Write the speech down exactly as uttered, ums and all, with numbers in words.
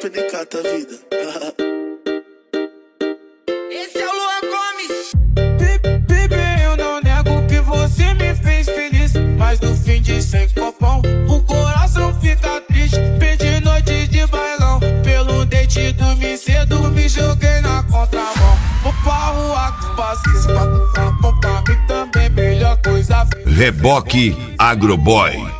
P D K, tá vida. Esse é o Luan Gomes. Baby, eu não nego que você me fez feliz, mas no fim de sem copão o coração fica triste. Perdi noite de bailão, pelo date dormi cedo, me joguei na contramão. Vou pra rua com paciência, pra mim também melhor coisa. Reboque Agroboy.